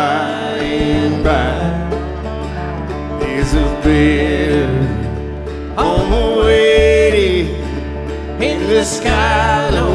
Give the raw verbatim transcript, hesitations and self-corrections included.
by and by there's a better home awaiting in the sky.